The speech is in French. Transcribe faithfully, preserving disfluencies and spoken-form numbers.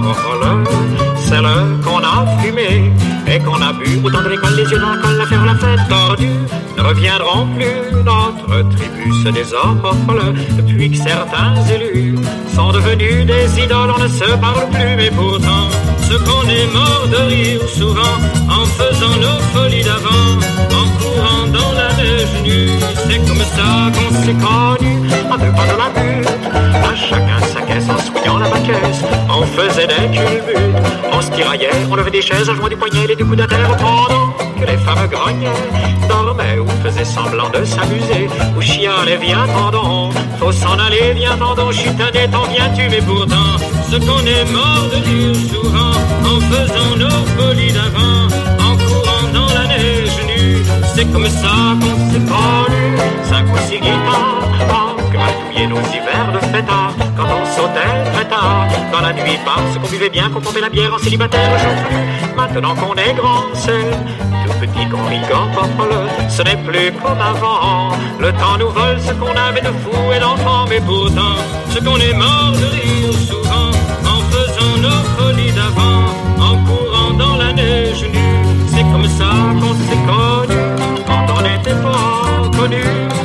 folle, celle qu'on a fumée et qu'on a bu. Autant de l'école, les yeux dans le col, la faire la fête tordue. Ne reviendront plus, notre tribu se désole, depuis que certains élus sont devenus des idoles. On ne se parle plus, mais pourtant, ce qu'on est mort de rire souvent, en faisant nos folies d'avant, en courant dans la neige nue. C'est comme ça qu'on s'est connus, à deux pas de la butte, à chacun sa caisse en souillant la baquette. On faisait des culbutes, on se tiraillait, on levait des chaises en jouant du poignet, les deux coups de terre pendant que les femmes grognaient, dormaient ou faisaient semblant de s'amuser, ou chialaient, viens tendons, faut s'en aller, viens tendons, je suis tanné, t'en viens-tu, mais pourtant, ce qu'on est mort de rire souvent, en faisant nos folies d'avant, en courant dans la neige nue, c'est comme ça qu'on s'est connus, cinq ou six guitares, oh, que matouillaient nos hivers de fêtard, quand on sautait très tard, dans la nuit parce qu'on buvait bien, qu'on pompait la bière en célibataire aujourd'hui, maintenant qu'on est grand, c'est tout petit qu'on rigole, ce n'est plus comme avant, le temps nous vole ce qu'on avait de fou et d'enfant, mais pourtant, ce qu'on est mort de rire souvent, en faisant nos folies d'avant, en courant dans la neige nue, c'est comme ça qu'on s'est connus, quand on n'était pas connus.